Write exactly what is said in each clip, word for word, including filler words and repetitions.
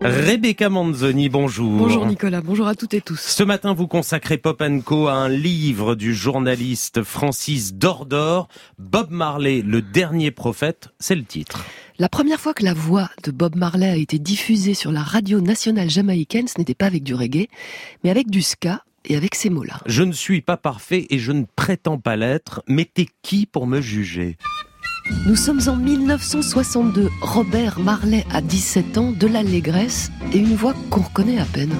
Rebecca Manzoni, bonjour. Bonjour Nicolas, bonjour à toutes et tous. Ce matin, vous consacrez Pop and Co à un livre du journaliste Francis Dordor, Bob Marley, le dernier prophète, c'est le titre. La première fois que la voix de Bob Marley a été diffusée sur la radio nationale jamaïcaine, ce n'était pas avec du reggae, mais avec du ska et avec ces mots-là. Je ne suis pas parfait et je ne prétends pas l'être, mais t'es qui pour me juger ? Nous sommes en mille neuf cent soixante-deux. Robert Marley a dix-sept ans, de l'allégresse et une voix qu'on reconnaît à peine.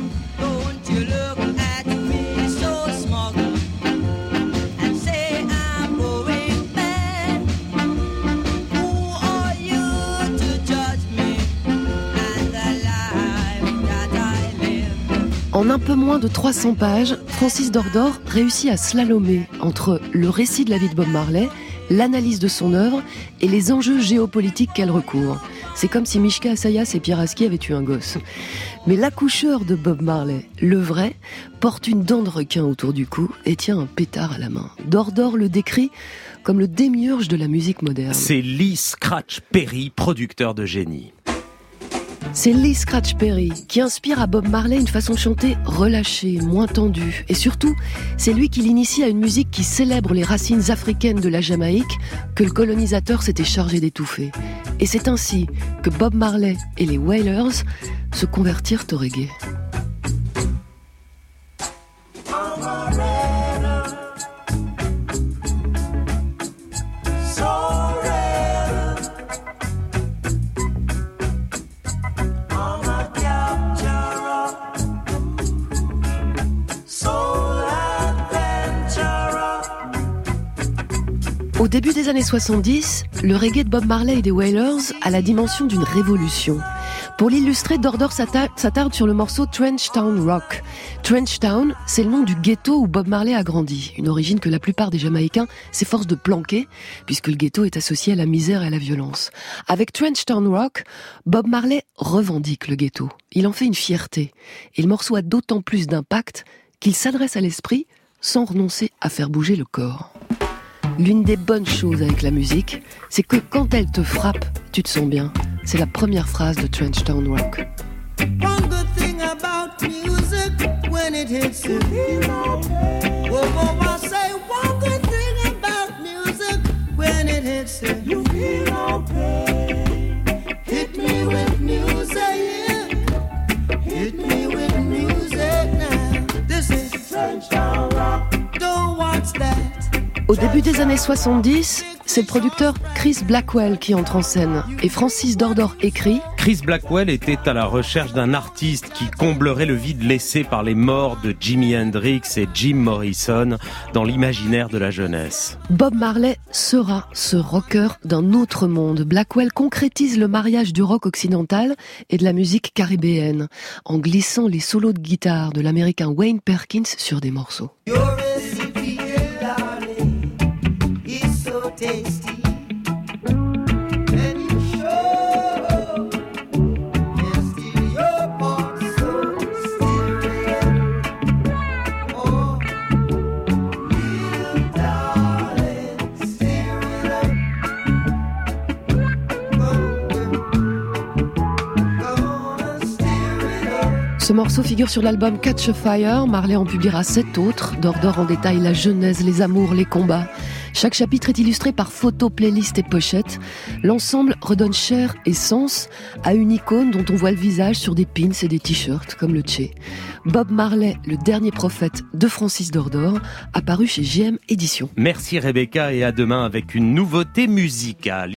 En un peu moins de trois cents pages, Francis Dordor réussit à slalomer entre le récit de la vie de Bob Marley, l'analyse de son œuvre et les enjeux géopolitiques qu'elle recouvre. C'est comme si Mishka Assayas et Pierre Asquier avaient eu un gosse. Mais l'accoucheur de Bob Marley, le vrai, porte une dent de requin autour du cou et tient un pétard à la main. Dordor le décrit comme le démiurge de la musique moderne. C'est Lee Scratch Perry, producteur de génie. C'est Lee Scratch Perry qui inspire à Bob Marley une façon de chanter relâchée, moins tendue. Et surtout, c'est lui qui l'initie à une musique qui célèbre les racines africaines de la Jamaïque que le colonisateur s'était chargé d'étouffer. Et c'est ainsi que Bob Marley et les Wailers se convertirent au reggae. Au début des années soixante-dix, le reggae de Bob Marley et des Wailers a la dimension d'une révolution. Pour l'illustrer, Dordor s'attarde sur le morceau Trench Town Rock. Trench Town, c'est le nom du ghetto où Bob Marley a grandi, une origine que la plupart des Jamaïcains s'efforcent de planquer, puisque le ghetto est associé à la misère et à la violence. Avec Trench Town Rock, Bob Marley revendique le ghetto. Il en fait une fierté. Et le morceau a d'autant plus d'impact qu'il s'adresse à l'esprit sans renoncer à faire bouger le corps. L'une des bonnes choses avec la musique, c'est que quand elle te frappe, tu te sens bien. C'est la première phrase de Trench Town Rock. One good thing about music when it hits you. Oh, I say one good thing about music when it hits you. You feel okay. Hit me with music. Hit me with music now. This is Trench Town Rock. Don't watch that. Au début des années soixante-dix, c'est le producteur Chris Blackwell qui entre en scène. Et Francis Dordor écrit « Chris Blackwell était à la recherche d'un artiste qui comblerait le vide laissé par les morts de Jimi Hendrix et Jim Morrison dans l'imaginaire de la jeunesse. Bob Marley sera ce rocker d'un autre monde. Blackwell concrétise le mariage du rock occidental et de la musique caribéenne en glissant les solos de guitare de l'américain Wayne Perkins sur des morceaux. Tasty. And you show yes, your part so mysterious. Oh, little darling, steer it up. Gonna steer it up. Ce morceau figure sur l'album Catch a Fire. Marley en publiera sept autres. Dordor en détaille la genèse, les amours, les combats. Chaque chapitre est illustré par photos, playlists et pochettes. L'ensemble redonne chair et sens à une icône dont on voit le visage sur des pins et des t-shirts, comme le Che. Bob Marley, le dernier prophète de Francis Dordor, apparu chez G M Éditions. Merci Rebecca et à demain avec une nouveauté musicale.